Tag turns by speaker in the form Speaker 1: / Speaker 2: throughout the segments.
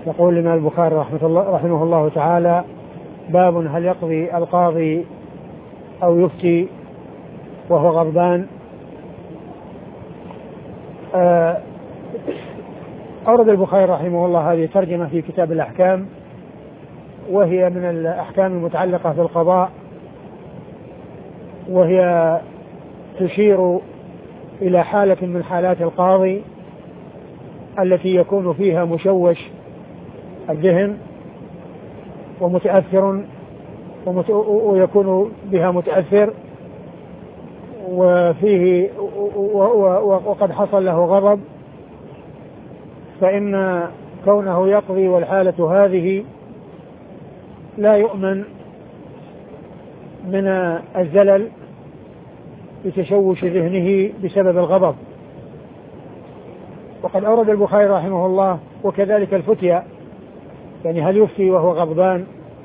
Speaker 1: يقول الإمام البخاري رحمه الله تعالى: باب هل يقضي القاضي أو يفتي وهو غضبان. أورد البخاري رحمه الله هذه ترجمة في كتاب الأحكام، وهي من الأحكام المتعلقة بالقضاء، وهي تشير إلى حالة من حالات القاضي التي يكون فيها مشوش الذهن ومتأثر ويكون بها متأثر وفيه وقد حصل له غضب، فإن كونه يقضي والحالة هذه لا يؤمن من الزلل بتشوش ذهنه بسبب الغضب. وقد أورد البخاري رحمه الله وكذلك الفتية، يعني هل يفتي وهو غضبان.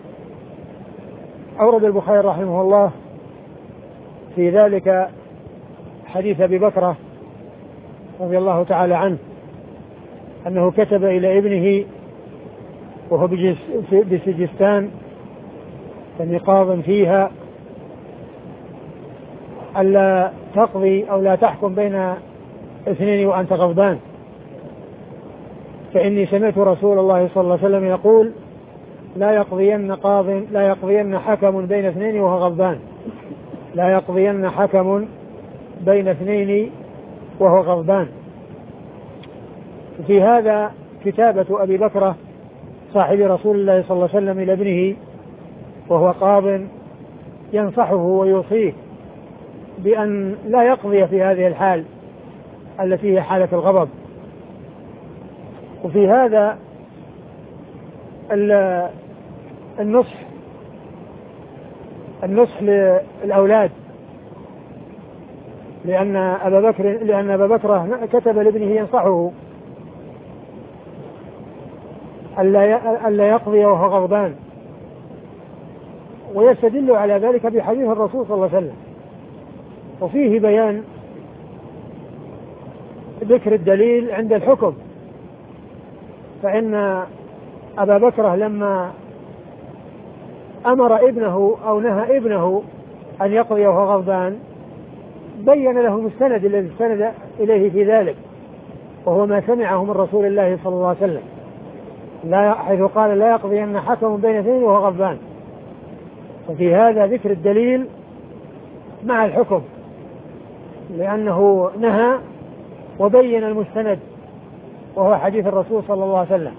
Speaker 1: أورد البخاري رحمه الله في ذلك حديث أبي بكرة رضي الله تعالى عنه أنه كتب إلى ابنه وهو بسجستان يعني قاض فيها ألا تقضي أو لا تحكم بين اثنين وأنت غضبان، فإني سمعت رسول الله صلى الله عليه وسلم يقول: لا يقضين حكم بين اثنين وهو غضبان، لا يقضين حكم بين اثنين وهو غضبان. في هذا كتابة أبي بكرة صاحب رسول الله صلى الله عليه وسلم إلى ابنه وهو قاض ينصحه ويوصيه بأن لا يقضي في هذه الحال التي هي حالة الغضب. وفي هذا النصح للأولاد، لأن أبا بكر كتب لابنه ينصحه ألا يقضي وهو غضبان، ويستدل على ذلك بحديث الرسول صلى الله عليه وسلم، وفيه بيان ذكر الدليل عند الحكم. فإن أبا بكر لما أمر ابنه أو نهى ابنه أن يقضي وهو غضبان بين له المستند الذي استند إليه في ذلك، وهو ما سمعه من رسول الله صلى الله عليه وسلم، حيث قال: لا يقضين حكم بين اثنين وهو غضبان. وفي هذا ذكر الدليل مع الحكم، لأنه نهى وبين المستند وهو حديث الرسول صلى الله عليه وسلم.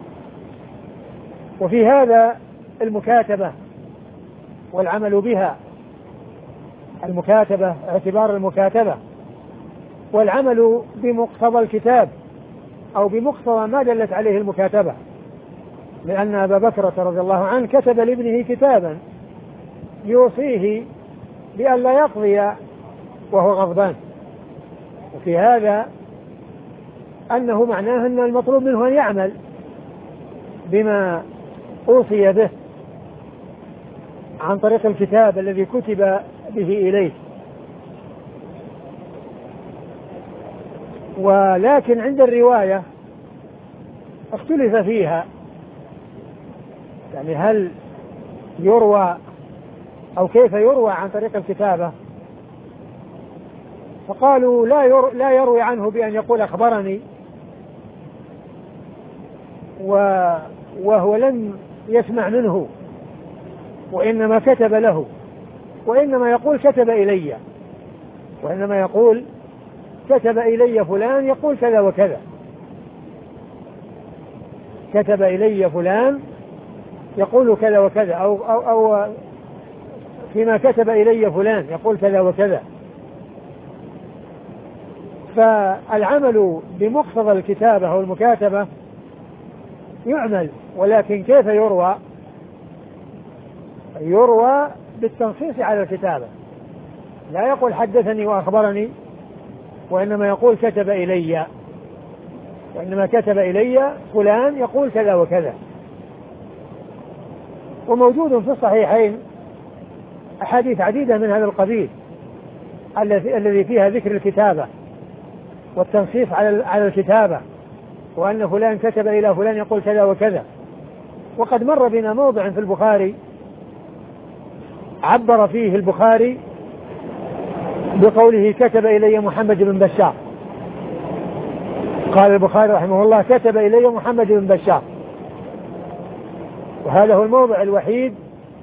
Speaker 1: وفي هذا المكاتبة والعمل بها، المكاتبة اعتبار المكاتبة والعمل بمقتضى الكتاب أو بمقتضى ما دلت عليه المكاتبة، لأن أبا بكر رضي الله عنه كتب لابنه كتابا يوصيه بأن لا يقضي وهو غضبان. وفي هذا أنه معناه أن المطلوب منه أن يعمل بما أوصي به عن طريق الكتاب الذي كتب به إليه. ولكن عند الرواية اختلف فيها، يعني هل يروى أو كيف يروى عن طريق الكتابة؟ فقالوا لا يروي عنه بأن يقول أخبرني، وهو لم يسمع منه وإنما كتب له، وإنما يقول كتب إلي، وإنما يقول كتب إلي فلان يقول كذا وكذا، كتب إلي فلان يقول كذا وكذا، أو فيما كتب إلي فلان يقول كذا وكذا. فالعمل بمقتضى الكتابة أو المكاتبة يعمل، ولكن كيف يروى؟ يروى بالتنصيص على الكتابة، لا يقول حدثني وأخبرني، وإنما يقول كتب إلي، وإنما كتب إلي فلان يقول كذا وكذا. وموجود في الصحيحين أحاديث عديدة من هذا القبيل الذي فيها ذكر الكتابة والتنصيص على الكتابة وأن فلان كتب إلى فلان يقول كذا وكذا. وقد مر بنا موضع في البخاري عبر فيه البخاري بقوله كتب إلي محمد بن بشار. قال البخاري رحمه الله كتب إلي محمد بن بشار، وهذا هو الموضع الوحيد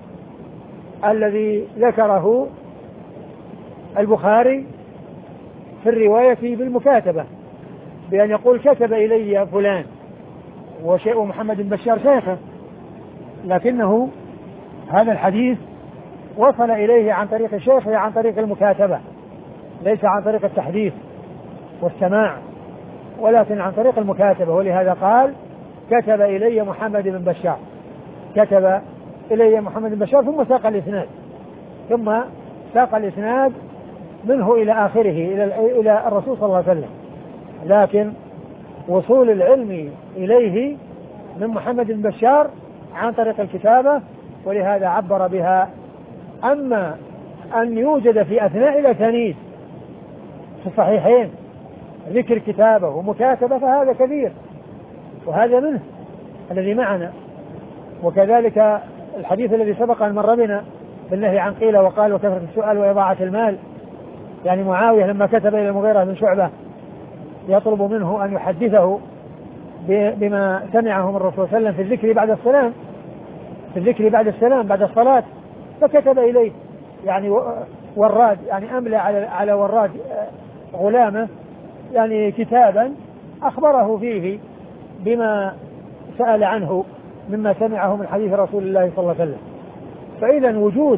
Speaker 1: الذي ذكره البخاري في الرواية بالمكاتبة، بأن يقول كتب إلي فلان وشيء محمد بن بشار شيخه، لكنه هذا الحديث وصل إليه عن طريق شيخه عن طريق المكاتبة، ليس عن طريق التحديث والسماع، ولكن عن طريق المكاتبة. ولهذا قال كتب إلي محمد بن بشار، كتب إلي محمد بن بشار، ثم ساق الإسناد منه إلى آخره إلى الرسول صلى الله عليه وسلم. لكن وصول العلم إليه من محمد بن بشار عن طريق الكتابة، ولهذا عبر بها. أما أن يوجد في أثناء الأسانيد في الصحيحين ذكر كتابة ومكاتبة فهذا كبير، وهذا منه الذي معنا. وكذلك الحديث الذي سبق أن مر بنا بالنهي عن قيل وقال وكثرة السؤال وإضاعة المال، يعني معاوية لما كتب إلى المغيرة بن شعبة يطلب منه أن يحدثه بما سمعه من الرسول صلى الله عليه وسلم في الذكر بعد السلام بعد الصلاة، فكتب إليه يعني وراد، يعني أملى على وراد غلامه يعني كتابا أخبره فيه بما سأل عنه مما سمعه من حديث رسول الله صلى الله عليه وسلم. فإذا وجود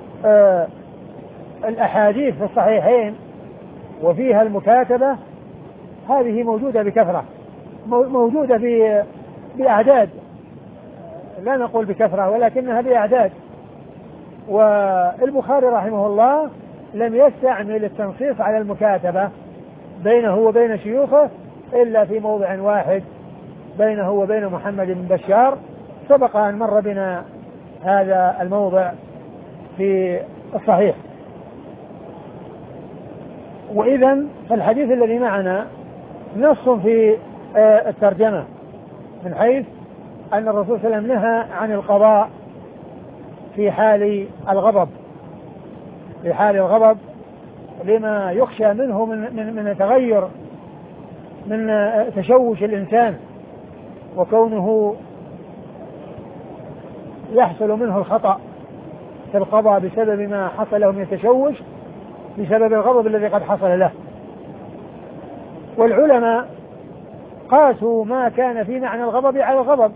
Speaker 1: الأحاديث في الصحيحين وفيها المكاتبة هذه موجودة بكثرة، موجودة بأعداد، لا نقول بكثرة ولكنها بأعداد. والبخاري رحمه الله لم يستعمل التنصيص على المكاتبة بينه وبين شيوخه إلا في موضع واحد بينه وبين محمد بن بشار، سبق أن مر بنا هذا الموضع في الصحيح. وإذن فالحديث الذي معنا نص في الترجمة من حيث أن الرسول صلى الله عليه وسلم نهى عن القضاء في حال الغضب لما يخشى منه من تغير، من تشوش الإنسان، وكونه يحصل منه الخطأ في القضاء بسبب ما حصل له من التشوش بسبب الغضب الذي قد حصل له. والعلماء قاسوا ما كان في معنى الغضب على الغضب،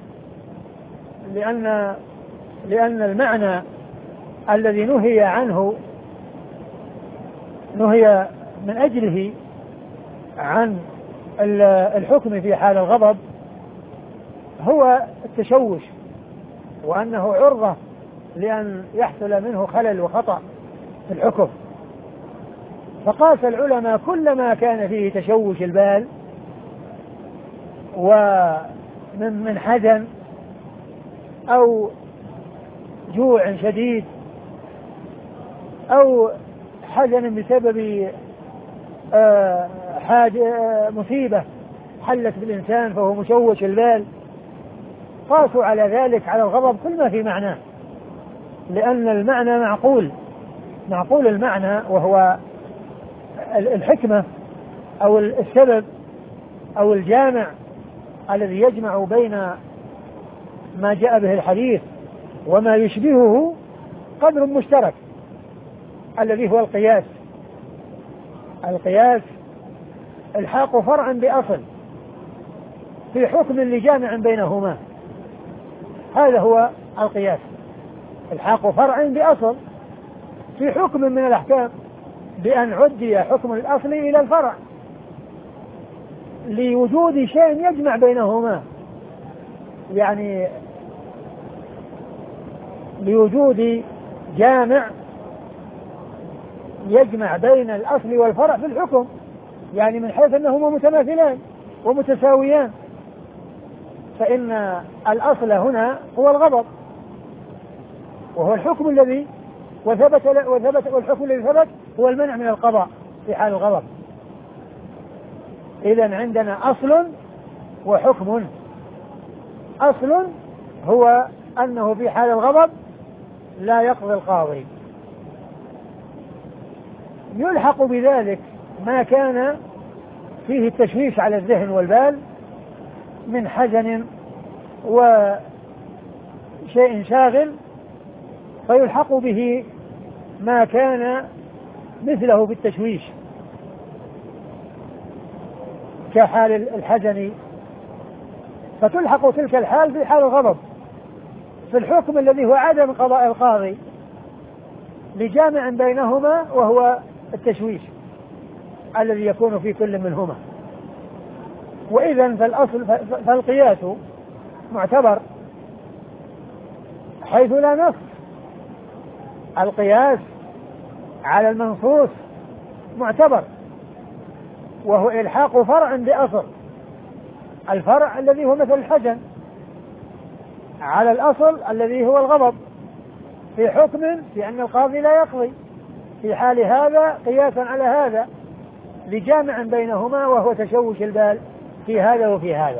Speaker 1: لأن المعنى الذي نهي عنه نهي من أجله عن الحكم في حال الغضب هو التشوش، وأنه عرضة لأن يحصل منه خلل وخطأ في الحكم. فقاس العلماء كل ما كان فيه تشوش البال ومن حزن أو جوع شديد أو حزن بسبب مصيبة حلت بالإنسان فهو مشوش البال، قاسوا على ذلك على الغضب كل ما في معناه، لأن المعنى معقول المعنى، وهو الحكمة أو السبب أو الجامع الذي يجمع بين ما جاء به الحديث وما يشبهه قدر مشترك الذي هو القياس الحاق فرعا بأصل في حكم لجامع بينهما، هذا هو القياس، الحاق فرع بأصل في حكم من الأحكام بأن عدي حكم الأصل إلى الفرع لوجود شيء يجمع بينهما، يعني لوجود جامع يجمع بين الأصل والفرع في الحكم، يعني من حيث أنهما متماثلان ومتساويان، فإن الأصل هنا هو الغضب وهو الحكم الذي وثبت والحكم الذي ثبت هو المنع من القضاء في حال الغضب. إذن عندنا أصل وحكم. أصل هو أنه في حال الغضب لا يقضي القاضي. يلحق بذلك ما كان فيه التشويش على الذهن والبال من حزن وشيء شاغل، فيلحق به ما كان مثله بالتشويش كحال الحزن، فتلحق تلك الحال في حال الغضب في الحكم الذي هو عدم قضاء القاضي لجامع بينهما وهو التشويش الذي يكون في كل منهما. وإذن فالقياس معتبر حيث لا نص. القياس على المنصوص معتبر، وهو إلحاق فرع بأصل، الفرع الذي هو مثل الحزن على الأصل الذي هو الغضب في حكم في أن القاضي لا يقضي في حال هذا قياسا على هذا لجامع بينهما وهو تشوش البال في هذا وفي هذا.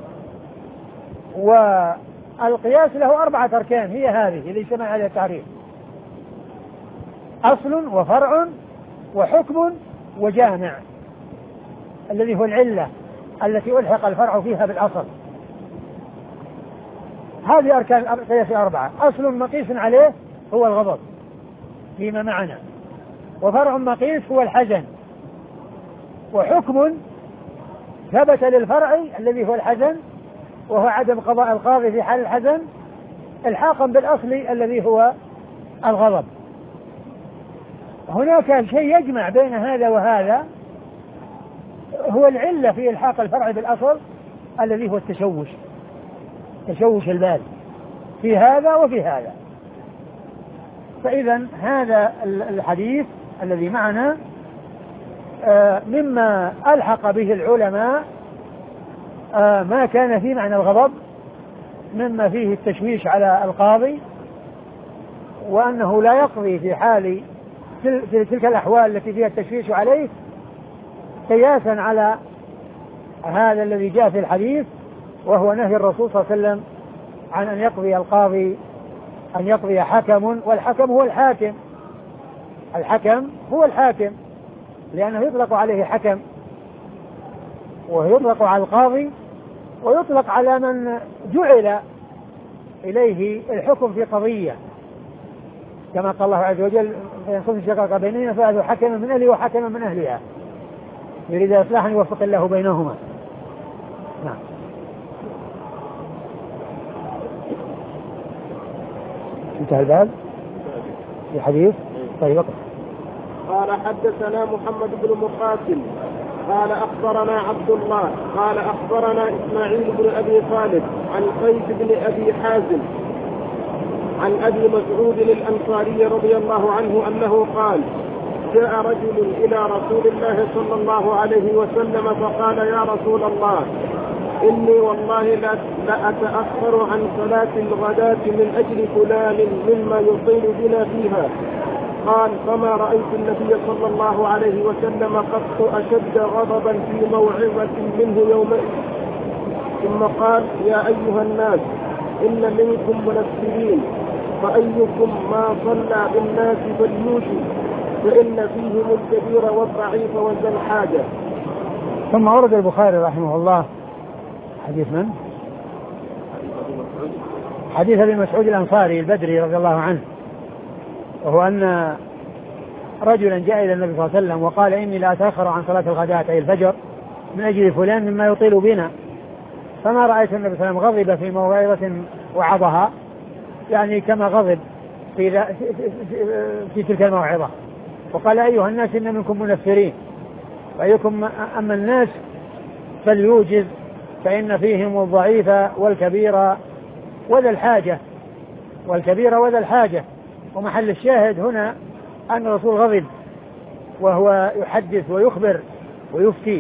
Speaker 1: والقياس له 4 أركان، هي هذه اللي سمع عليها التعريف: أصل وفرع وحكم وجامع، الذي هو العلة التي ألحق الفرع فيها بالأصل. هذه أركان القياس 4: أصل مقيس عليه هو الغضب فيما معنا، وفرع مقيس هو الحزن، وحكم ثبت للفرع الذي هو الحزن وهو عدم قضاء القاضي في حال الحزن الحاقا بالأصل الذي هو الغضب. هناك شيء يجمع بين هذا وهذا، هو العلة في إلحاق الفرع بالأصل الذي هو تشوش البال في هذا وفي هذا. فإذا هذا الحديث الذي معنا مما ألحق به العلماء ما كان في معنى الغضب مما فيه التشويش على القاضي، وأنه لا يقضي في حال تلك الأحوال التي فيها التشويش عليه، قياسا على هذا الذي جاء في الحديث وهو نهي الرسول صلى الله عليه وسلم عن أن يقضي القاضي، أن يقضي حكم، والحكم هو الحاكم. الحكم هو الحاكم لأنه يطلق عليه حكم، ويطلق على القاضي، ويطلق على من جعل إليه الحكم في قضية، كما قال الله عز وجل: فإن كنتم شقاق بينهما فأتوا حكما من أهله وحكما من أهلها يريد إصلاحا يوفق الله بينهما. نعم. انتهى الباب في حديث. طيب اقرأ.
Speaker 2: قال: حدثنا محمد بن مقاتل قال أخبرنا عبد الله قال أخبرنا إسماعيل بن أبي خالد عن قيس بن أبي حازم عن أبي مسعود الأنصاري رضي الله عنه أنه قال: جاء رجل إلى رسول الله صلى الله عليه وسلم فقال: يا رسول الله، إني والله لا أتأخر عن صلاة الغداة من أجل فلان مما يطيل بنا فيها. قال: فما رأيت النبي صلى الله عليه وسلم قط أشد غضبا في موعظة منه يومئذ. ثم قال: يا أيها الناس، إن منكم منفرين، فأيكم ما صلى بالناس فليوشي، فإن فيهم الكبير والضعيف وذا الحاجة.
Speaker 1: ثم ورد البخاري رحمه الله حديث من؟ حديث أبي مسعود الأنصاري البدري رضي الله عنه، وهو أن رجلا جاء إلى النبي صلى الله عليه وسلم وقال: إني لا أتأخر عن صلاة الغداة أي الفجر من أجل فلان مما يطيل بنا. فما رأيت النبي صلى الله عليه وسلم غضب في موعظة وعظها، يعني كما غضب في تلك الموعظة، وقال: أيها الناس، إن منكم منفرين، وأيكم أما الناس فليوجز، فإن فيهم الضعيف والكبير وذا الحاجة. والكبير وذا الحاجة، ومحل الشاهد هنا أن الرسول غضب وهو يحدث ويخبر ويفتي،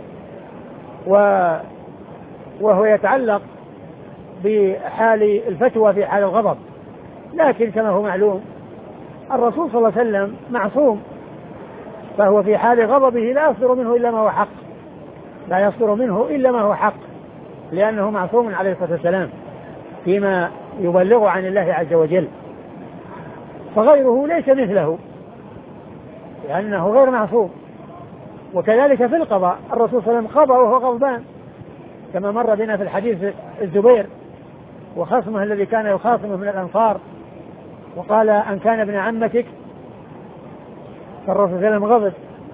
Speaker 1: وهو يتعلق بحال الفتوى في حال الغضب. لكن كما هو معلوم الرسول صلى الله عليه وسلم معصوم، فهو في حال غضبه لا يصدر منه إلا ما هو حق، لا يصدر منه إلا ما هو حق، لأنه معصوم عليه الصلاة والسلام فيما يبلغ عن الله عز وجل، فغيره ليس مثله لأنه غير معصوم. وكذلك في القضاء الرسول صلى الله عليه وسلم قضى وهو غضبان، كما مر بنا في الحديث الزبير وخصمه الذي كان يخاصمه من الأنصار، وقال أن كان ابن عمتك، فالرسول صلى الله عليه وسلم غضب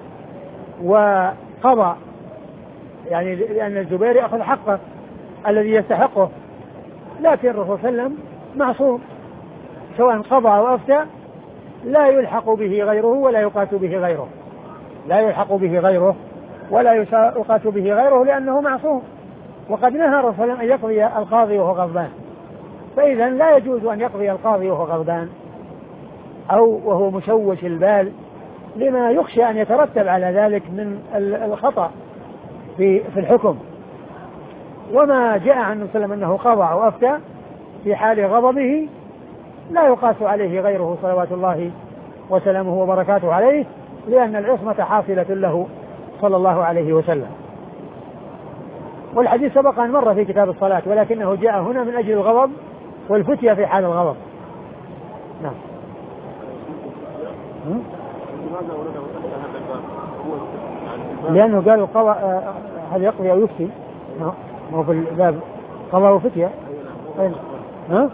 Speaker 1: وقضى، يعني لأن الزبير يأخذ حقه الذي يستحقه، لكن الرسول صلى الله عليه وسلم معصوم سواء قضى أو أفتى، لا يلحق به غيره ولا يقاس به غيره، لا يلحق به غيره ولا يقاس به غيره لأنه معصوم. وقد نهى الرسول صلى الله عليه وسلم أن يقضي القاضي وهو غضبان، فإذا لا يجوز أن يقضي القاضي وهو غضبان أو وهو مشوش البال، لما يخشى أن يترتب على ذلك من الخطأ في الحكم. وما جاء عن النبي صلى الله عليه وسلم أنه قضى أو أفتى في حال غضبه لا يقاس عليه غيره صلوات الله وسلامه وبركاته عليه، لأن العصمة حاصلة له صلى الله عليه وسلم. والحديث سبق أن مر في كتاب الصلاة، ولكنه جاء هنا من أجل الغضب والفتية في حال الغضب. نعم. لأنه قالوا هل يقضي أو يفتي، ما هو في الباب قضاء وفتية. ها؟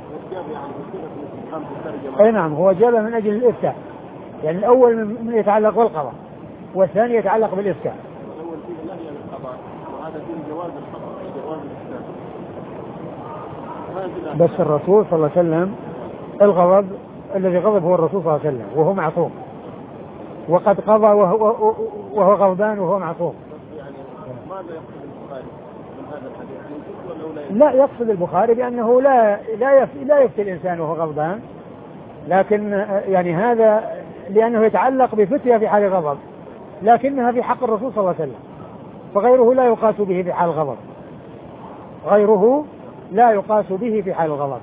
Speaker 1: أي نعم، هو جابه من أجل الإفتاء، يعني الأول من يتعلق بالقضاء والثاني يتعلق بالإفتاء. بس الرسول صلى الله عليه وسلم الغضب الذي غضب هو الرسول صلى الله عليه وسلم وهو معصوم، وقد قضى وهو غضبان وهو معصوم. لا يقصد البخاري بأنه لا يفتي الإنسان وهو غضبان، لكن يعني هذا لأنه يتعلق بفتية في حال غضب، لكنها في حق الرسول صلى الله عليه وسلم، فغيره لا يقاس به في حال الغضب، غيره لا يقاس به في حال الغضب،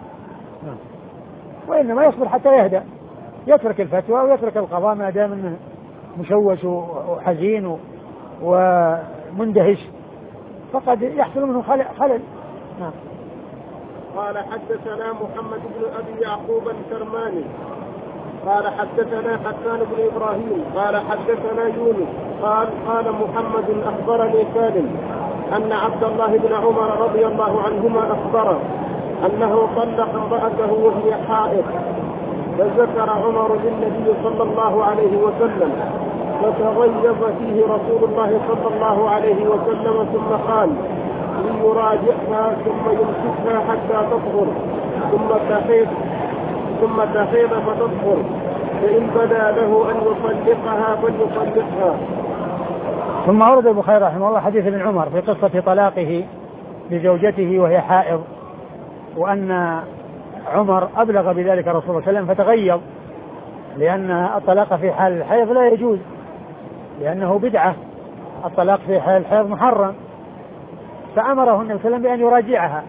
Speaker 1: وإنما يصبر حتى يهدأ، يترك الفتوى ويترك القضاء ما دام انه مشوش وحزين ومندهش، فقد يحصل منه خلل.
Speaker 2: قال حدثنا محمد بن أبي يعقوب الكرماني قال حدثنا حسان بن إبراهيم قال حدثنا يونس قال محمد أخبرني سالم أن عبد الله بن عمر رضي الله عنهما أخبره أنه طلق امرأته وهي حائض، فذكر عمر للنبي صلى الله عليه وسلم، فتغيظ فيه رسول الله صلى الله عليه وسلم ثم قال ليراجعها ثم يمسكها حتى تطهر ثم تحيض فتطهر، فإن بدا له أن يطلقها فليطلقها.
Speaker 1: ثم أورد البخاري رحمه الله حديث ابن عمر في قصة طلاقه لزوجته وهي حائض، وأن عمر أبلغ بذلك الرسول صلى الله عليه وسلم فتغيظ، لأن الطلاق في حال الحيض لا يجوز، لأنه بدعة، الطلاق في حال الحيض محرم، فأمره النبي صلى الله عليه وسلم بأن يراجعها،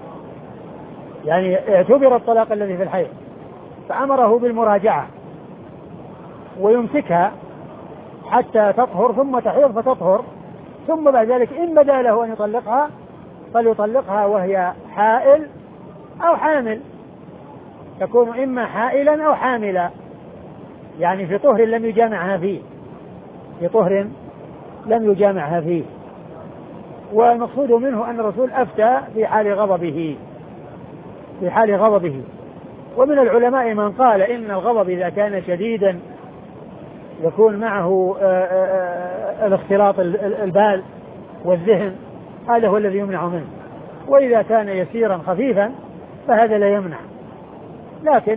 Speaker 1: يعني اعتبر الطلاق الذي في الحيض، فأمره بالمراجعة ويمسكها حتى تطهر ثم تحيض فتطهر، ثم بعد ذلك إن بدا له أن يطلقها فليطلقها وهي حائل أو حامل، تكون إما حائلا أو حاملا، يعني في طهر لم يجامعها فيه، في طهر لم يجامعها فيه. والمقصود منه أن الرسول أفتى في حال غضبه، ومن العلماء من قال إن الغضب إذا كان شديدا يكون معه الاختلاط البال والذهن، هذا هو الذي يمنع منه، وإذا كان يسيرا خفيفا فهذا لا يمنع، لكن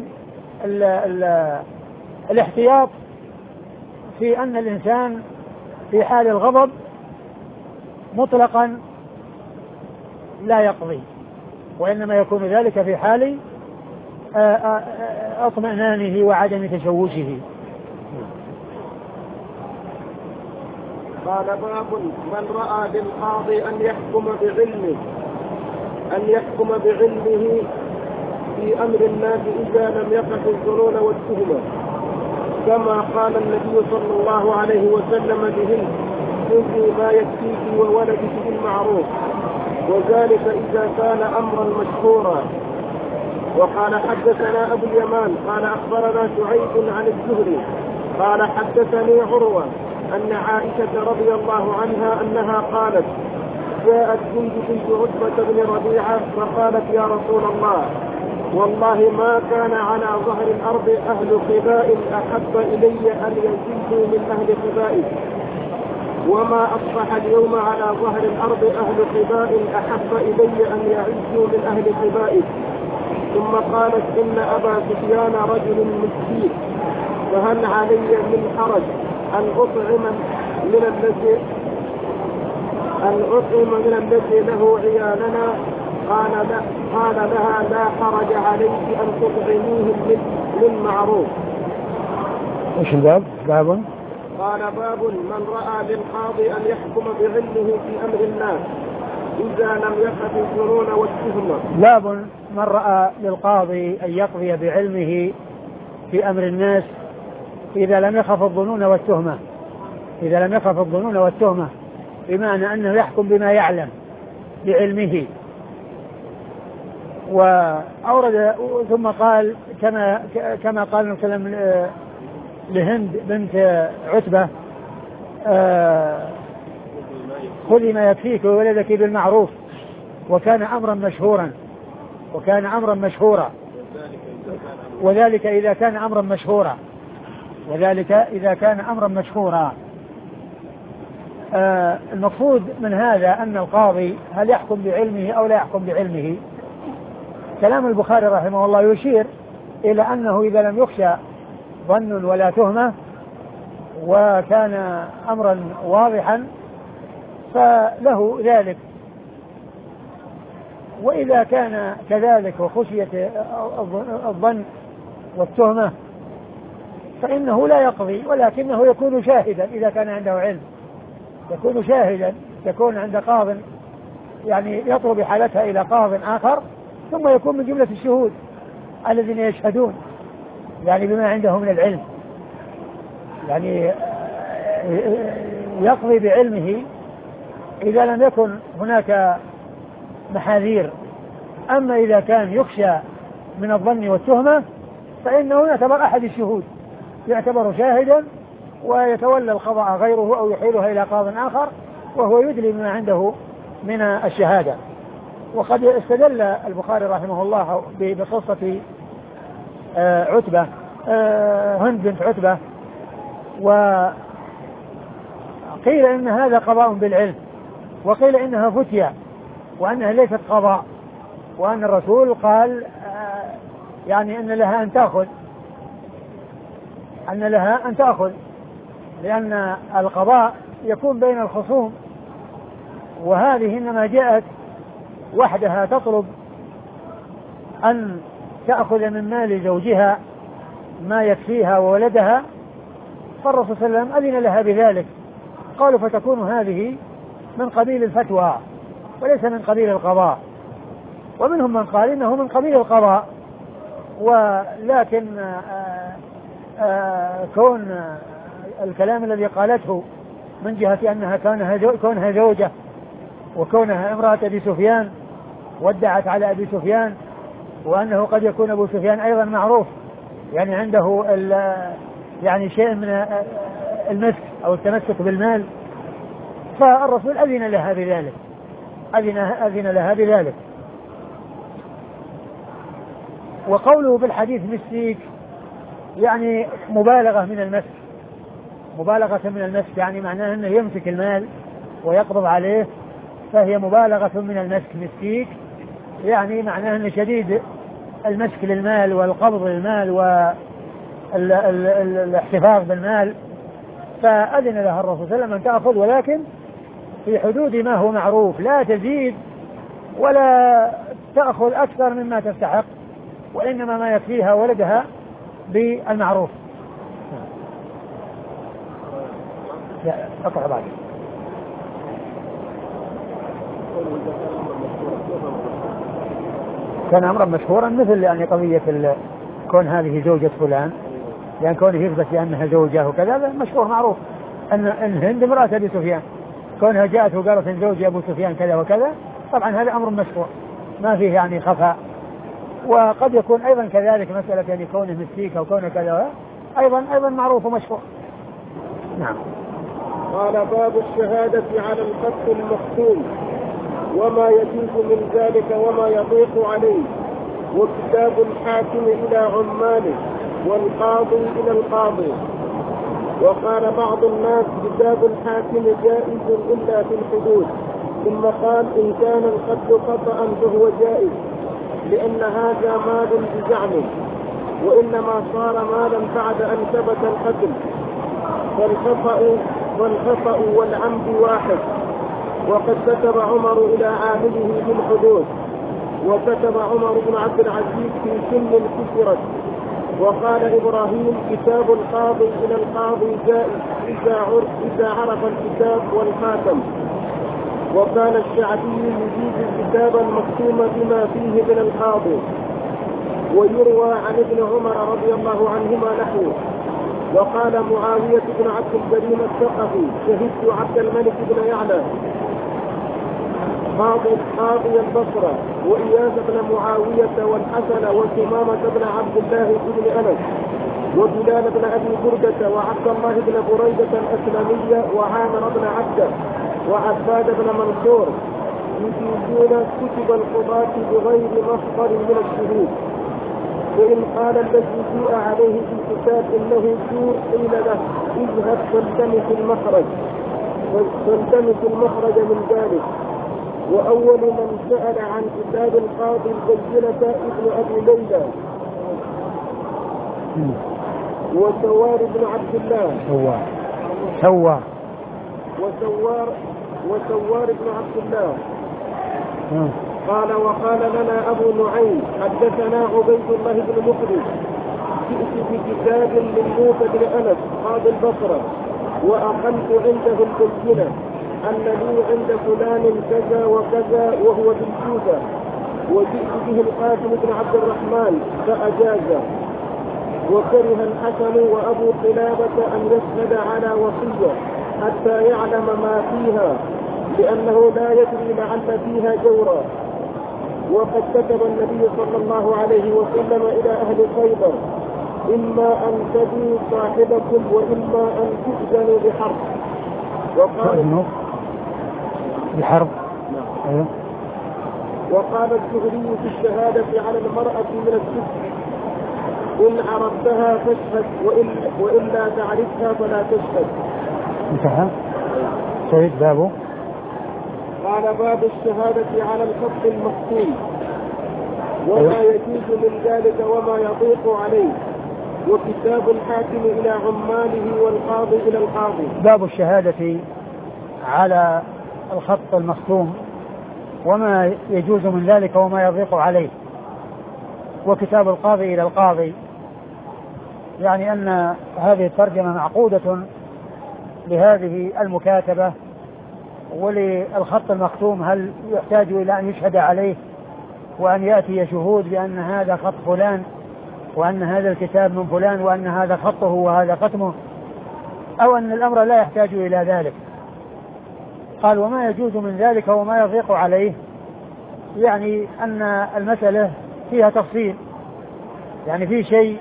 Speaker 1: الاحتياط في أن الإنسان في حال الغضب مطلقا لا يقضي، وإنما يكون ذلك في حال اطمئنانه وعدم تشوشه.
Speaker 2: قال باب من رأى للقاضي أن يحكم بعلمه في أمر الناس إذا لم يقف الظنون والتهمة، كما قال النبي صلى الله عليه وسلم لهند: خذي ما يكفيك وولدك بالمعروف، وذلك إذا كان أمرا مشهورا. وقال حدثنا أبو اليمان قال أخبرنا شعيب عن الزهري قال حدثني عروة أن عائشة رضي الله عنها أنها قالت: جاءت هند بنت عتبة بن ربيعة فقالت: يا رسول الله، والله ما كان على ظهر الأرض أهل قباء أحب إلي أن يزيدوا من أهل قبائك، وما أصبح اليوم على ظهر الأرض أهل قباء أحب إلي أن يعيشوا من أهل قبائك. ثم قالت: إن أبا سفيان رجل مسكين، فهل علي من حرج أن أطعم من الذي له عيالنا؟ قال لها: لا حرج عليك أن تطعميهم للمعروف.
Speaker 1: ايش الباب؟ باب
Speaker 2: قال: باب من رأى للقاضي أن يحكم بعلمه في أمر الناس إذا لم يخف الظنون والتهمة.
Speaker 1: باب من رأى للقاضي أن يقضي بعلمه في أمر الناس إذا لم يخف الظنون والتهمة. إذا لم يخف الظنون والتهمة بمعنى أنه يحكم بما يعلم بعلمه. وأورد ثم قال كما قال وسلم لهند بنت عتبة: خذي ما يكفيك وولدك بالمعروف. وكان أمرا مشهورا وذلك إذا كان أمرا مشهورا. المقصود من هذا أن القاضي هل يحكم بعلمه أو لا يحكم بعلمه. كلام البخاري رحمه الله يشير إلى أنه إذا لم يخشى ظن ولا تهمة وكان أمرا واضحا فله ذلك. وإذا كان كذلك وخشية الظن والتهمة فإنه لا يقضي، ولكنه يكون شاهدا إذا كان عنده علم، يكون شاهدا، يكون عند قاض يعني يطلب حالتها إلى قاض آخر، ثم يكون من جملة الشهود الذين يشهدون يعني بما عنده من العلم، يعني يقضي بعلمه إذا لم يكن هناك محاذير. أما إذا كان يخشى من الظن والتهمة فإنه يعتبر أحد الشهود، يعتبر شاهدا ويتولى القضاء غيره أو يحيلها إلى قاض آخر وهو يدلي ما عنده من الشهادة. وقد استدل البخاري رحمه الله بقصة عتبة هند بنت عتبة، وقيل إن هذا قضاء بالعلم، وقيل إنها فتية وأنها ليست قضاء، وأن الرسول قال يعني أن لها أن تأخذ لأن القضاء يكون بين الخصوم، وهذه إنما جاءت وحدها تطلب أن تأخذ من مال زوجها ما يكفيها وولدها، فالرسول صلى الله عليه وسلم أذن لها بذلك. قالوا فتكون هذه من قبيل الفتوى وليس من قبيل القضاء. ومنهم من قال إنه من قبيل القضاء، ولكن كون الكلام الذي قالته من جهة أنها كونها زوجة وكونها امرأة أبي سفيان وادعت على أبي سفيان، وأنه قد يكون أبو سفيان أيضا معروف يعني عنده يعني شيء من المسك أو التمسك بالمال، فالرسول أذن لها بذلك. وقوله بالحديث مسيك يعني مبالغة من المسك، يعني معناه أنه يمسك المال ويقبض عليه، فهي مبالغة من المسك. مسيك يعني معناه أنه شديد المسك للمال والقبض للمال والاحتفاظ بالمال، فأذن لها الرسول صلى الله عليه وسلم أن تأخذ، ولكن في حدود ما هو معروف، لا تزيد ولا تأخذ أكثر مما تستحق، وإنما ما يكفيها ولدها بالمعروف. لا أقرأ بعد. كان أمرا مشهورا مثل يعني قضية كون هذه زوجة فلان، لأن كونه يثبت بأنها زوجة وكذا مشهور معروف أن هند امرأة أبي سفيان، كونها جاءت وقالت إن زوجي أبو سفيان كذا وكذا طبعا هذا أمر مشروع ما فيه يعني خفاء. وقد يكون أيضا كذلك مسألة يعني كونه مسيك أو كونه كذا أيضا معروف ومشروع. نعم.
Speaker 2: قال باب الشهادة على الخط المختوم وما يجوز من ذلك وما يضيق عليه، وكتاب الحاكم إلى عماله والقاضي إلى القاضي. وقال بعض الناس كتاب الحاكم جائز إلا في الحدود، ثم قال إن كان القتل خطأ فهو جائز لأن هذا مال بزعمه، وإنما صار مالا بعد أن ثبت القتل، فالخطأ والعمد واحد. وقد كتب عمر إلى عامله بالحدود، وكتب عمر بن عبد العزيز في سن كسرت. وقال إبراهيم كتاب القاضي إلى القاضي جائز إذا عرف الكتاب والخاتم. وكان الشعبي يجيز الكتاب المختوم بما فيه من القاضي. ويروى عن ابن عمر رضي الله عنهما نحوه. وقال معاوية بن عبد الكريم الثقفي شهدت عبد الملك بن يعلى قاضي البصرة وإياس بن معاوية والحسن وثمامة بن عبد الله بن أنس وبلال بن أبي بردة وعبد الله بن بريدة الأسلمية وعامر بن عبده وعباد بن منصور يجيزون كتب القضاة بغير مصدر من الشهود. وإن قال الذي جاء عليه في الكتاب إنه سوء قيل له اذهب فالتمس المخرج من ذلك. وأول من سأل عن كتاب القاضي البينة ابن أبي ليلى وسوار بن عبد الله وسوار بن عبد الله قال وقال لنا أبو نعيم حدثنا عبيد الله بن مخلص جئت بكتاب من موسى بن أنس قاضي البصرة وأقمت عنده البينة أن لي عند فلان كذا وكذا وهو بالكوفة، وجئت به القاسم بن عبد الرحمن فأجاز. وكره الحسن وأبو قلابة أن يشهد على وصية حتى يعلم ما فيها لأنه لا يدري لعل فيها جورا. وقد كتب النبي صلى الله عليه وسلم إلى أهل خيبر إما أن تبوا صاحبكم وإما أن تؤذنوا بحرب.
Speaker 1: أيوه.
Speaker 2: وقال الزهري في الشهادة على المرأة من السجن إن عرفتها فاشهد وإلا تعرفها فلا تشهد.
Speaker 1: انتهى. سيد بابه.
Speaker 2: قال باب الشهادة على الخط المختوم وما يجوز من ذلك وما يضيق عليه، وكتاب الحاكم إلى عماله والقاضي إلى القاضي.
Speaker 1: باب الشهادة على الخط المختوم وما يجوز من ذلك وما يضيق عليه، وكتاب القاضي إلى القاضي. يعني أن هذه الترجمة معقودة لهذه المكاتبة وللخط المختوم. هل يحتاج إلى أن يشهد عليه وأن يأتي شهود بأن هذا خط فلان وأن هذا الكتاب من فلان وأن هذا خطه وهذا ختمه، أو أن الأمر لا يحتاج إلى ذلك؟ قال وما يجوز من ذلك وما يضيق عليه، يعني أن المسألة فيها تفصيل، يعني في شيء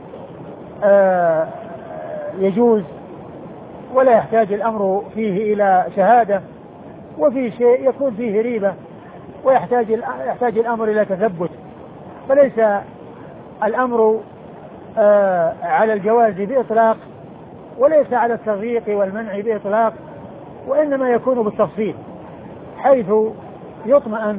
Speaker 1: يجوز ولا يحتاج الأمر فيه إلى شهادة، وفي شيء يكون فيه ريبة ويحتاج الأمر إلى تثبت. فليس الأمر على الجواز بإطلاق وليس على التضييق والمنع بإطلاق، وإنما يكون بالتفصيل حيث يطمئن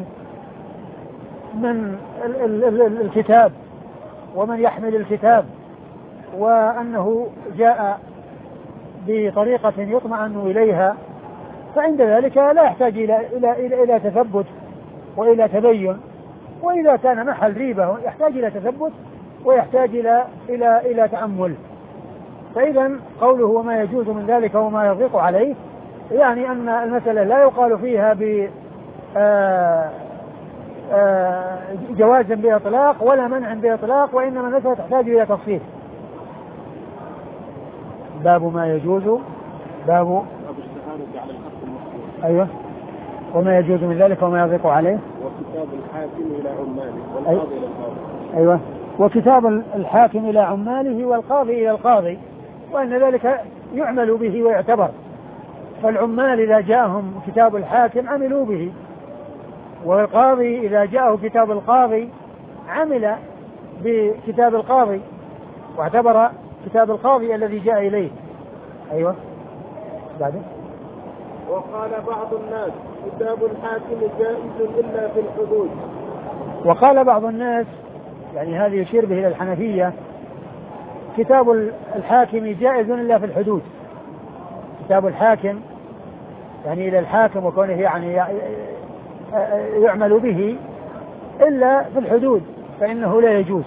Speaker 1: من الكتاب ومن يحمل الكتاب وأنه جاء بطريقة يطمئن إليها، فعند ذلك لا يحتاج إلى تثبت وإلى تبين. وإذا كان محل ريبة يحتاج إلى تثبت ويحتاج إلى تأمل. فإذا قوله وما يجوز من ذلك وما يضيق عليه، يعني أن المسألة لا يقال فيها جواز بإطلاق ولا منع بإطلاق، وإنما المسألة تحتاج إلى تفصيل. باب ما يجوز، باب
Speaker 2: الشهادة على الخط المختوم.
Speaker 1: أيوه. وما يجوز من ذلك وما يضيق عليه.
Speaker 2: وكتاب الحاكم إلى عماله والقاضي إلى القاضي.
Speaker 1: أيوة. وكتاب الحاكم إلى عماله والقاضي إلى القاضي، وأن ذلك يعمل به ويعتبر. فالعمال إذا جاءهم كتاب الحاكم عملوا به، والقاضي إذا جاءه كتاب القاضي عمل بكتاب القاضي واعتبر كتاب القاضي الذي جاء إليه. أيوة. بعده.
Speaker 2: وقال بعض الناس كتاب الحاكم جائز إلا في الحدود.
Speaker 1: وقال بعض الناس، يعني هذه يشير به إلى الحنفية، كتاب الحاكم جائز إلا في الحدود. كتاب الحاكم يعني إلى الحاكم وكونه يعني يعمل به إلا في الحدود فإنه لا يجوز.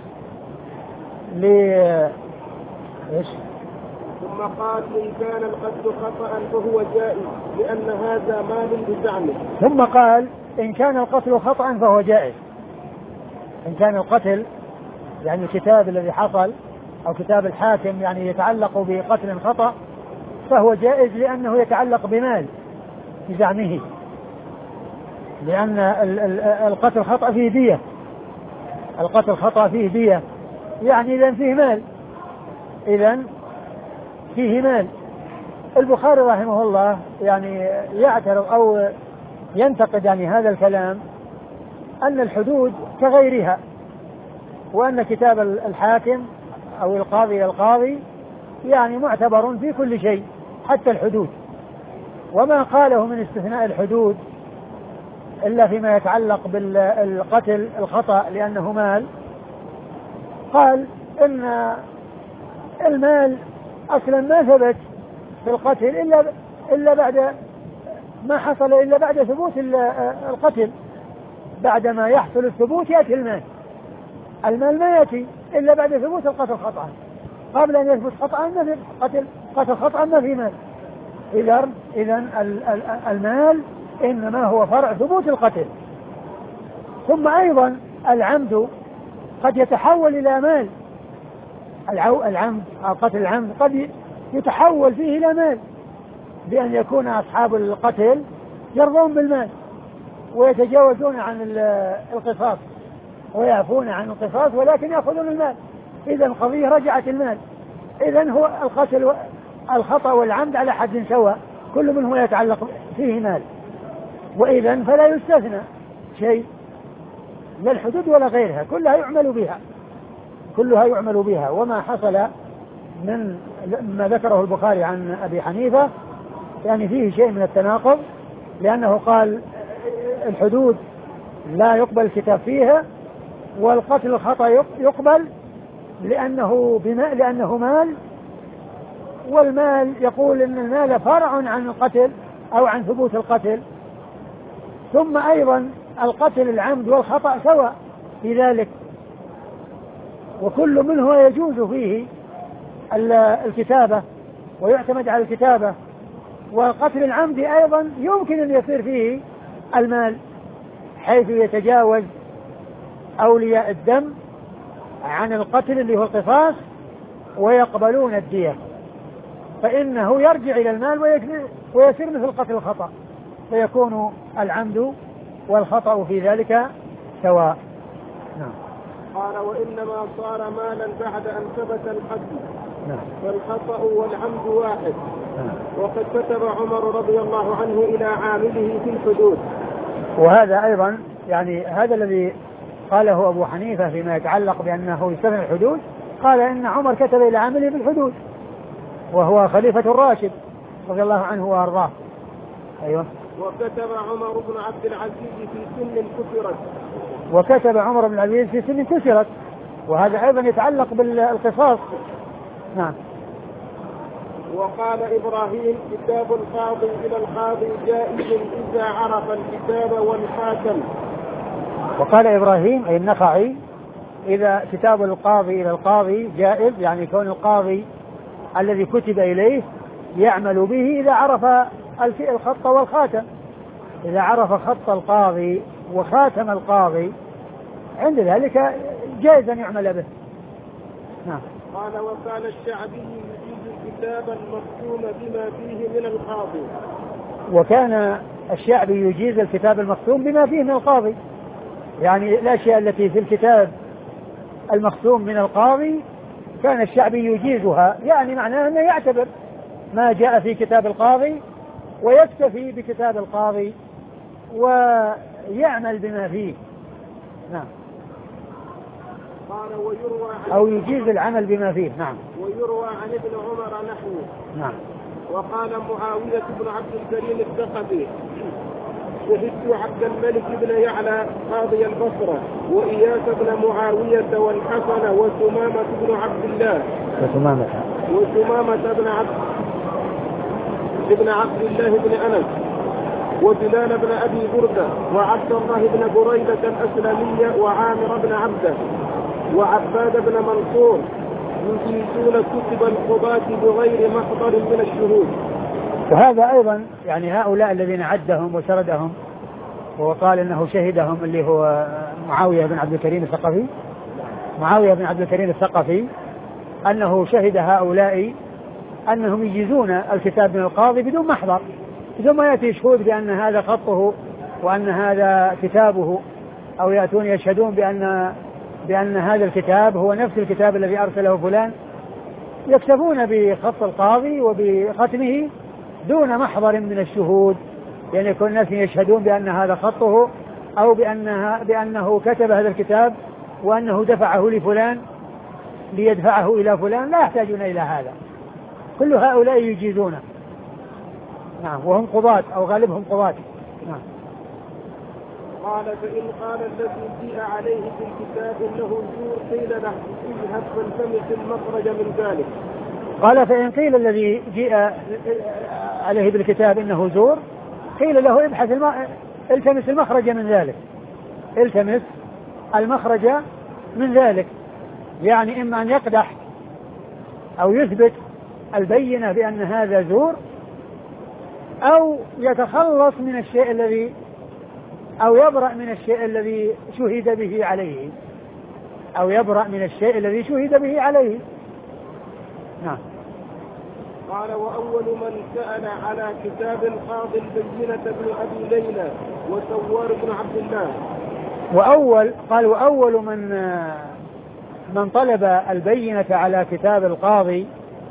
Speaker 1: إيش؟
Speaker 2: ثم قال إن كان القتل خطأ فهو جائز لأن هذا مال بزعمه.
Speaker 1: ثم قال إن كان القتل خطأ فهو جائز. إن كان القتل يعني الكتاب الذي حصل أو كتاب الحاكم يعني يتعلق بقتل خطأ فهو جائز لأنه يتعلق بمال بزعمه، لأن القتل خطأ فيه دية. القتل خطأ فيه دية يعني إذن فيه مال، إذن فيه مال. البخاري رحمه الله يعني يعترض أو ينتقد يعني هذا الكلام أن الحدود كغيرها، وأن كتاب الحاكم أو القاضي القاضي يعني معتبر في كل شيء حتى الحدود، وما قاله من استثناء الحدود إلا فيما يتعلق بالقتل الخطأ لأنه مال. قال إن المال أصلا ما ثبت في القتل إلا بعد ما حصل، إلا بعد ثبوت القتل. بعدما يحصل الثبوت يأتي المال. المال ما يأتي إلا بعد ثبوت القتل خطأ. قبل أن يثبت خطأ ما في قتل خطأ ما في مال. إذن المال إنما هو فرع ثبوت القتل. ثم أيضا العمد قد يتحول إلى مال. العمد أو قتل العمد قد يتحول فيه إلى مال بأن يكون أصحاب القتل يرضون بالمال ويتجاوزون عن القصاص ويعفون عن القصاص ولكن يأخذون المال. إذا القضية رجعت المال. إذا هو القتل الخطأ والعمد على حد سواء، كل منهما يتعلق فيه مال، وإذا فلا يستثنى شيء لا الحدود ولا غيرها، كلها يعمل بها. وما حصل من ما ذكره البخاري عن أبي حنيفة يعني فيه شيء من التناقض، لأنه قال الحدود لا يقبل الكتاب فيها، والقتل الخطأ يقبل لأنه مال، والمال يقول إن المال فرع عن القتل أو عن ثبوت القتل. ثم أيضا القتل العمد والخطأ سواء في ذلك، وكل منه يجوز فيه الكتابة ويعتمد على الكتابة. والقتل العمد أيضا يمكن أن يصير فيه المال حيث يتجاوز أولياء الدم عن القتل اللي هو القصاص ويقبلون الدية، فإنه يرجع إلى المال ويصير مثل قتل الخطأ، فيكون العمد والخطأ في ذلك سواء. نعم.
Speaker 2: قال وإنما صار مالا بعد أن ثبت الحد.
Speaker 1: نعم.
Speaker 2: فالخطأ والعمد واحد. نعم. وقد كتب عمر رضي الله عنه إلى عامله في الحدود.
Speaker 1: وهذا أيضا يعني هذا الذي قاله أبو حنيفة فيما يتعلق بأنه يستثنى الحدود، قال إن عمر كتب إلى عامله في الحدود وهو خليفة الراشد رضي الله عنه وأرضاه. أيوة.
Speaker 2: وكتب عمر بن عبد العزيز في سن كسرت.
Speaker 1: وكتب عمر بن عبد العزيز في سن كسرت، وهذا أيضا يتعلق بالقصاص. نعم.
Speaker 2: وقال إبراهيم كتاب القاضي إلى القاضي جائز إذا عرف الكتاب والحاكم.
Speaker 1: وقال إبراهيم أي النخعي إذا كتاب القاضي إلى القاضي جائز، يعني كون القاضي الذي كتب إليه يعمل به إذا عرف الخط والخاتم. إذا عرف خط القاضي وخاتم القاضي عند ذلك جائز أن يعمل به. نعم.
Speaker 2: قال وكان الشعبي يجيز كتابا مختوم بما فيه من القاضي.
Speaker 1: وكان الشعبي يجيز الكتاب المختوم بما فيه من القاضي، يعني الأشياء التي في الكتاب المختوم من القاضي كان الشعبي يجيزها، يعني معناه أنه يعتبر ما جاء في كتاب القاضي ويكتفي بكتاب القاضي ويعمل بما فيه. نعم.
Speaker 2: قال ويروى
Speaker 1: أو يجيز العمل بما فيه. نعم.
Speaker 2: ويروى عن ابن عمر نحوه.
Speaker 1: نعم.
Speaker 2: وقال معاوية بن عبد الكريم الثقفي شهدت عبد الملك بن يعلى قاضي البصرة وإياس بن معاوية والحسن وثمامة بن عبد الله وثمامة بن عبد الله بن أنس وبلال بن أبي بردة وعبد الله بن بريدة الأسلمية وعامر بن عبده وعباد بن منصور يجيزون كتب القضاة بغير محضر من الشهود.
Speaker 1: وهذا أيضا يعني هؤلاء الذين عدهم وسردهم وقال إنه شهدهم اللي هو معاوية بن عبد الكريم الثقفي أنه شهد هؤلاء أنهم يجيزون الكتاب من القاضي بدون محضر، بدون ما يأتي شهود بأن هذا خطه وأن هذا كتابه، أو يأتون يشهدون بأن هذا الكتاب هو نفس الكتاب الذي أرسله فلان. يكتفون بخط القاضي وبختمه دون محضر من الشهود، يعني يكون الناس يشهدون بأن هذا خطه أو بأنه كتب هذا الكتاب وأنه دفعه لفلان ليدفعه إلى فلان، لا يحتاجون إلى هذا. كل هؤلاء يجيزونه. نعم. وهم قضاة أو غالبهم قضاة. نعم.
Speaker 2: قال فإن قال الذي جيء عليه في الكتاب إنه زور قيل له اذهب فالتمس المخرج من ذلك.
Speaker 1: قال فإن قيل الذي جيء عليه بالكتاب إنه زور قيل له التمس المخرج من ذلك. التمس المخرج من ذلك، يعني إما أن يقدح أو يثبت البينة بأن هذا زور، أو يتخلص من الشيء الذي أو يبرأ من الشيء الذي شهد به عليه، نعم.
Speaker 2: قال وأول من سأل على كتاب القاضي البينة بن أبي ليلى وسوار بن عبد الله.
Speaker 1: وأول من طلب البينة على كتاب القاضي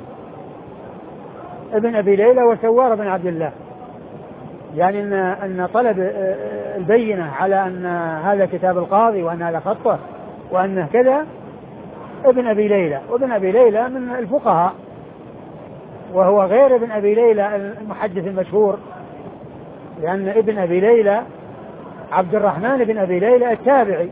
Speaker 1: ابن أبي ليلى وسوار بن عبد الله، يعني أن طلب البينة على أن هذا كتاب القاضي وأن هذا خطه وأنه كذا ابن أبي ليلى. وابن أبي ليلى من الفقهاء، وهو غير ابن أبي ليلى المحدث المشهور، لأن ابن أبي ليلى عبد الرحمن بن أبي ليلى التابعي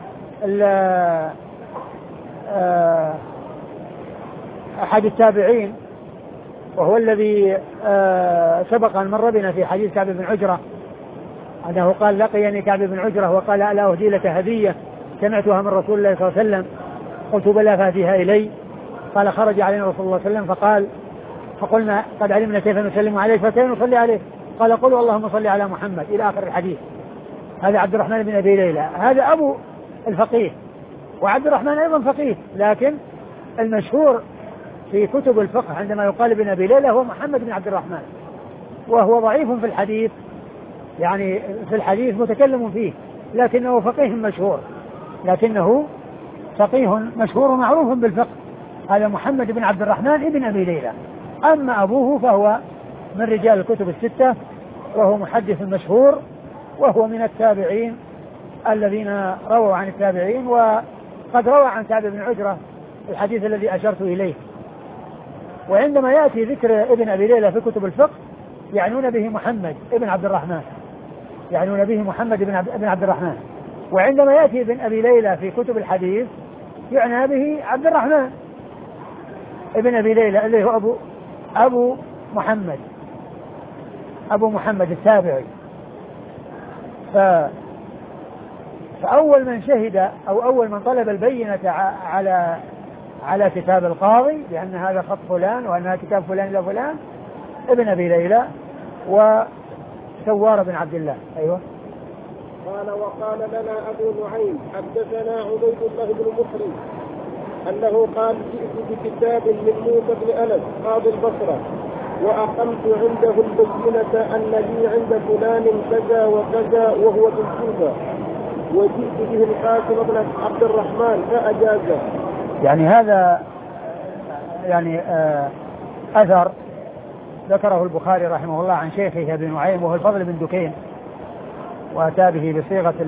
Speaker 1: أحد التابعين، وهو الذي سبق أن مر بنا في حديث كعب بن عجرة أنه قال لقيني كعب بن عجرة وقال ألا أهدي لك هدية سمعتها من رسول الله صلى الله عليه وسلم؟ قلت بلى فأتيها إلي. قال خرج علينا رسول الله صلى الله عليه وسلم فقال فقلنا قد علمنا كيف نسلم عليك فكيف نصلي عليه؟ قال قولوا اللهم صل على محمد إلى آخر الحديث. هذا عبد الرحمن بن أبي ليلى، هذا أبو الفقيه، وعبد الرحمن أيضا فقيه، لكن المشهور في كتب الفقه عندما يقال ابن أبي ليلى هو محمد بن عبد الرحمن، وهو ضعيف في الحديث، يعني في الحديث متكلم فيه، لكنه فقيه مشهور ومعروف بالفقه. هذا محمد بن عبد الرحمن ابن أبي ليلى. أما أبوه فهو من رجال الكتب الستة، وهو محدث مشهور، وهو من التابعين الذين رووا عن التابعين، وقد روى عن كعب بن عجرة الحديث الذي أشرت إليه. وعندما يأتي ذكر ابن أبي ليلى في كتب الفقه يعنون به محمد بن عبد الرحمن، وعندما يأتي ابن أبي ليلى في كتب الحديث يعنى به عبد الرحمن ابن أبي ليلى اللي هو أبو محمد التابعي. فأول من شهد أو أول من طلب البينة على كتاب القاضي بأن هذا خط فلان وأن كتاب فلان إلى فلان ابن أبي ليلى وسوار بن عبد الله. أيوة.
Speaker 2: قال وقال لنا أبو نعيم حدثنا عبيد الله بن مسلم أنه قال جئت بكتاب من موسى بن أنس قاضي البصرة وأقمت عنده البينة أن لي عند فلان كذا وكذا وهو بالكوفة، وجئت به القاسم بن عبد الرحمن فأجازه.
Speaker 1: يعني هذا يعني أثر ذكره البخاري رحمه الله عن شيخه ابن نعيم وهو الفضل بن دكين، وأتى به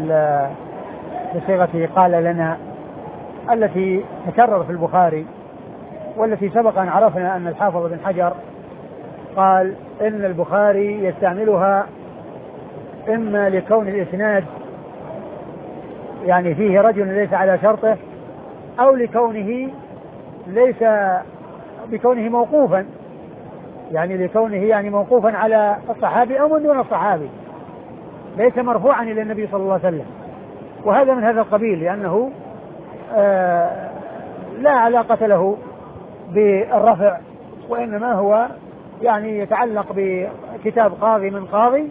Speaker 1: بصيغة قال لنا التي تكرر في البخاري، والتي سبق أن عرفنا أن الحافظ بن حجر قال إن البخاري يستعملها إما لكون الإسناد يعني فيه رجل ليس على شرطه، أو لكونه ليس بكونه موقوفا، يعني لكونه يعني موقوفا على الصحابي أو من دون الصحابي، ليس مرفوعا إلى النبي صلى الله عليه وسلم. وهذا من هذا القبيل، لأنه لا علاقة له بالرفع، وإنما هو يعني يتعلق بكتاب قاضي من قاضي،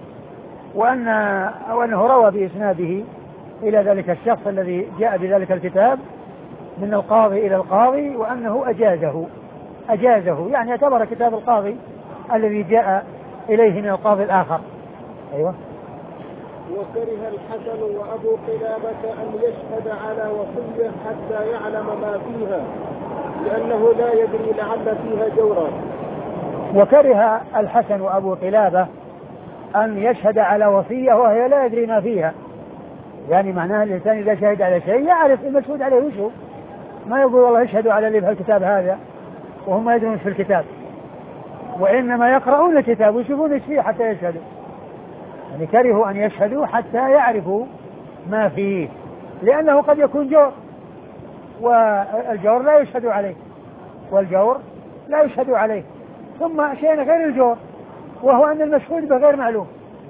Speaker 1: وأنه روى بإسناده إلى ذلك الشخص الذي جاء بذلك الكتاب من القاضي إلى القاضي، وأنه أجازه يعني اعتبر كتاب القاضي الذي جاء إليه من القاضي الآخر. أيوة.
Speaker 2: وكره الحسن وأبو قلابة أن يشهد على وصية حتى يعلم ما فيها، لأنه لا يدري لعل فيها جورا.
Speaker 1: وكره الحسن وأبو قلابة أن يشهد على وصية وهي لا يدري ما فيها، يعني معناها الإنسان إذا شهد على شيء يعرف المشهود عليه وشو، ما يقول والله يشهدوا على اللي بهالكتاب هذا وهم ما يدرون في الكتاب، وإنما يقرؤون الكتاب ويشوفون ايش فيه حتى يشهدوا. يعني كرهوا أن يشهدوا حتى يعرفوا ما فيه، لأنه قد يكون جور، والجور لا يشهد عليه، ثم شيء غير الجور وهو أن المشهود به غير معلوم،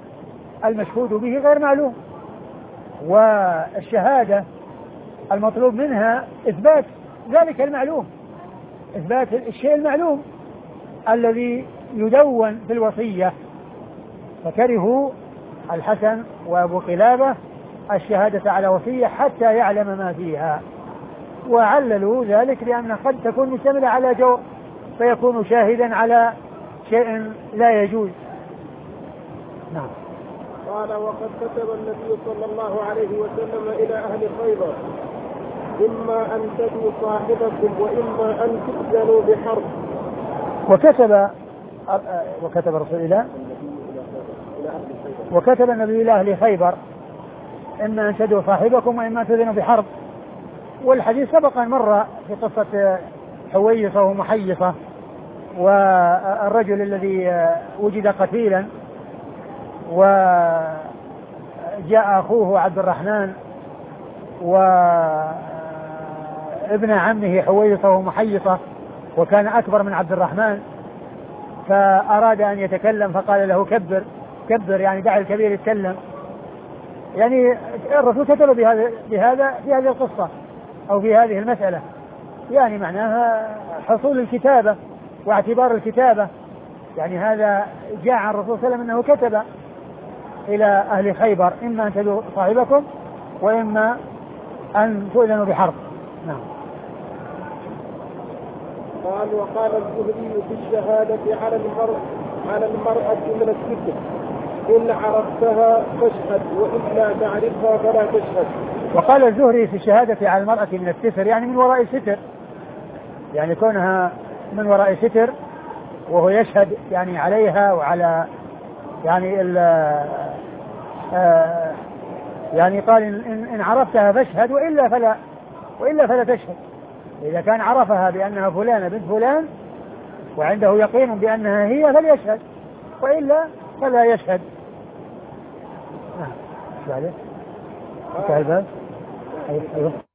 Speaker 1: والشهادة المطلوب منها إثبات ذلك المعلوم، إثبات الشيء المعلوم الذي يدون في الوصية. فكرهوا الحسن وأبو قلابة الشهادة على وصية حتى يعلم ما فيها، وعللوا ذلك بأن قد تكون مشتملة على جور فيكون شاهدا على شيء لا يجوز. نعم.
Speaker 2: قال وقد كتب النبي صلى الله عليه وسلم إلى أهل خيبر إما أن تدوا صاحبكم وإما أن تؤذنوا بحرب.
Speaker 1: وكتب رسول الله وكتب النبي إلى أهل خيبر إما أن تدوا صاحبكم وإما تؤذنوا بحرب. والحديث سبق أن مر في قصة حويصة ومحيصة والرجل الذي وجد قتيلا وجاء أخوه عبد الرحمن وابن عمه حويصة ومحيصة وكان أكبر من عبد الرحمن، فأراد أن يتكلم فقال له كبر يعني دع الكبير يتكلم. يعني الرسول كتب بهذا في هذه القصة أو في هذه المسألة، يعني معناها حصول الكتابة واعتبار الكتابة. يعني هذا جاء عن الرسول صلى الله عليه وسلم أنه كتب إلى أهل خيبر إما أن تدوا صاحبكم وإما أن تؤذنوا بحرب. نعم.
Speaker 2: قال وقال الزهري في الشهادة على المرأة من الستر إن عرفتها فاشهد وإلا تعرفها فلا تشهد.
Speaker 1: وقال الزهري في الشهادة على المرأة من الستر يعني من وراء ستر، يعني كونها من وراء ستر وهو يشهد يعني عليها وعلى يعني يعني قال إن عرفتها فاشهد وإلا فلا تشهد. إذا كان عرفها بأنها فلانة بنت فلان وعنده يقين بأنها هي فليشهد وإلا فلا يشهد. نعم. بعده انتهى الباب. أيوه.